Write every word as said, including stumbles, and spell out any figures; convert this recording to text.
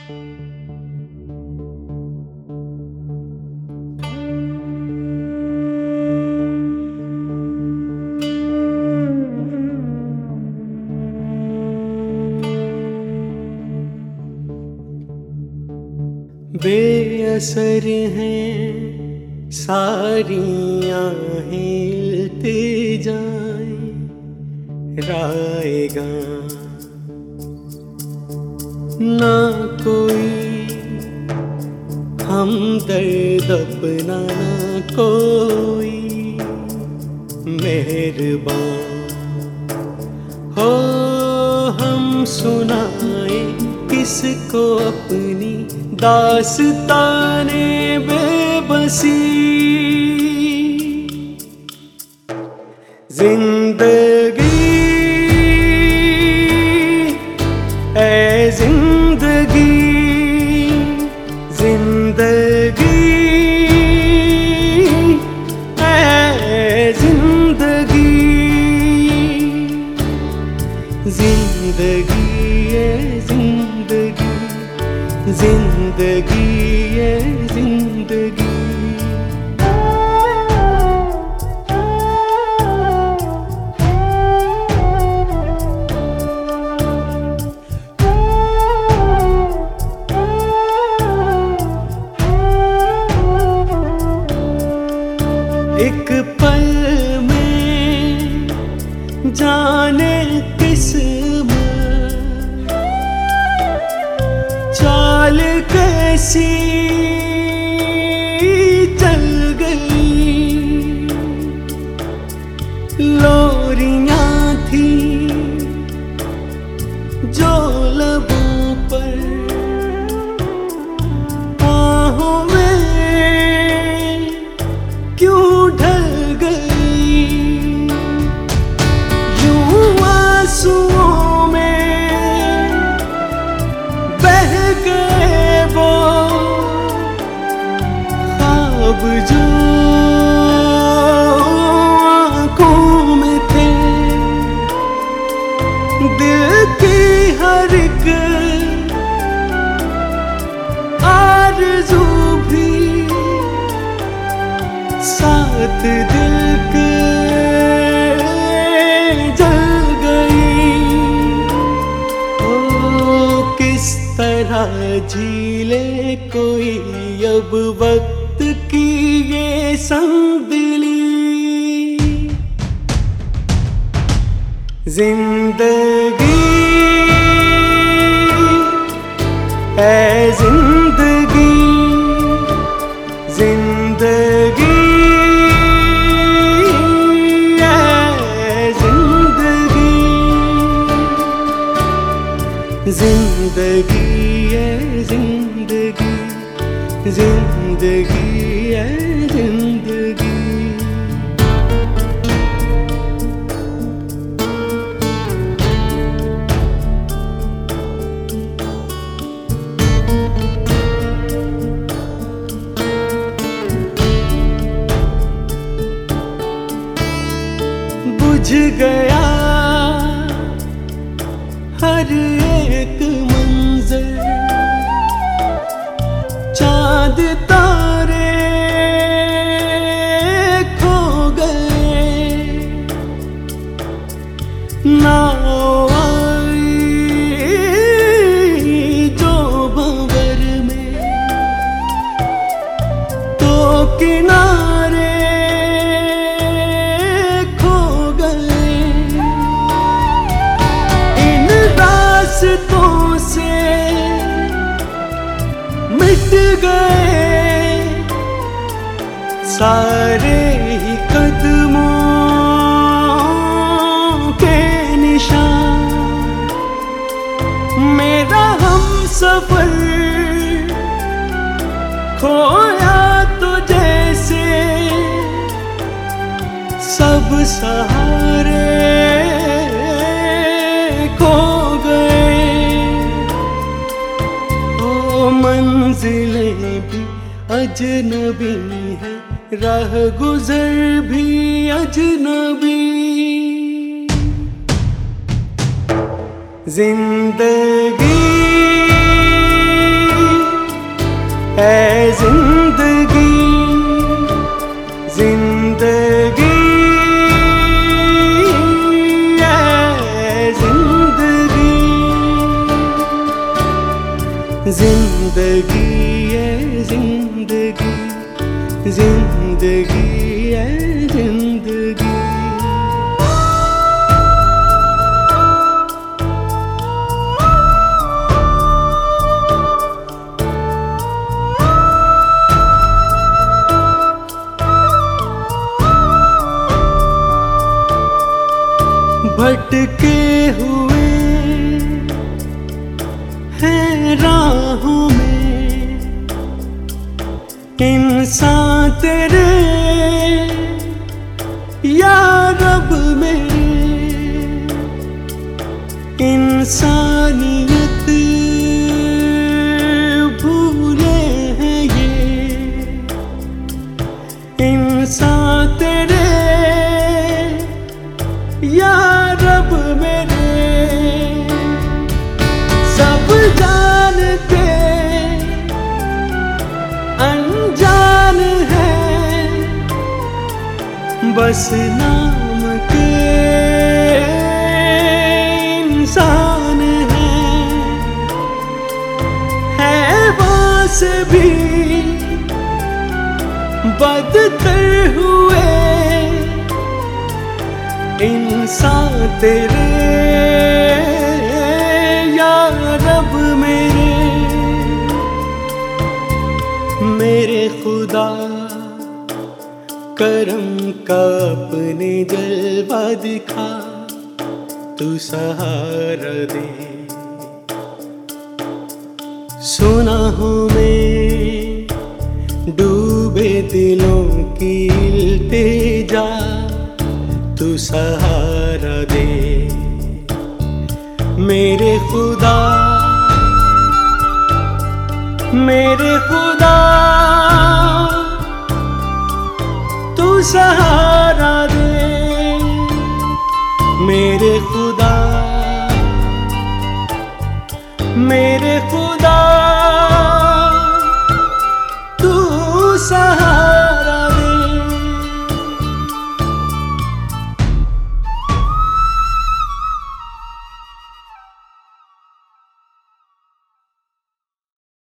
बेअसर हैं सारी आहें जाएं राएगा ना कोई हमदर्द अपना ना कोई मेहरबान हो हम सुनाए किसको अपनी दास्ताने बेबसी। जिंदगी ऐ जिंदगी जिंदगी ऐ जिंदगी जिंदगी ऐ जिंदगी जिंदगी ऐ जिंदगी। एक पल में जाने किस्मत चाल कैसी चल गई। लोरियां थी जो लबों पर आहों में क्यों ढल गई। यूं आंसुओं में बह गए वो ख्वाब जो आँखों में थे। दिल की हर एक आरज़ू भी साथ दिल के जल गई। ओ किस तरह झीले कोई अब वक्त की ये संगदिली। जिंदगी ऐ जिंदगी जिंदगी जिंदगी है जिंदगी जिंदगी है जिंदगी। बुझ गया हर एक मंजर चाँद तारे खो गए। नाव आई जो भंवर में तो किनारे खो गए। इन रास्तों से मिट गए सारे ही कदमों के निशान। मेरा हमसफर खोया तो जैसे सब सहारे खो गए। ओ मंजिलें भी अजनबी है राह गुजर भी अजनबी। जिंदगी जिंदगी है जिंदगी, जिंदगी है जिंदगी। भटके हुए हैं राहों में इंसान तेरे, या रब मेरे इंसानियत भूले हैं ये इंसान तेरे, या रब मेरे। सब जान के अनजान है, बस नाम के इंसान है। हैवान से भी बदतर हुए इंसान तेरे, या रब मेरे। मेरे खुदा करम का अपने जलवा दिखा, तू सहारा दे। सुना हूँ मैं डूबे दिलों की इल्तिजा, तू सहारा दे मेरे खुदा, मेरे खुदा तू सहारा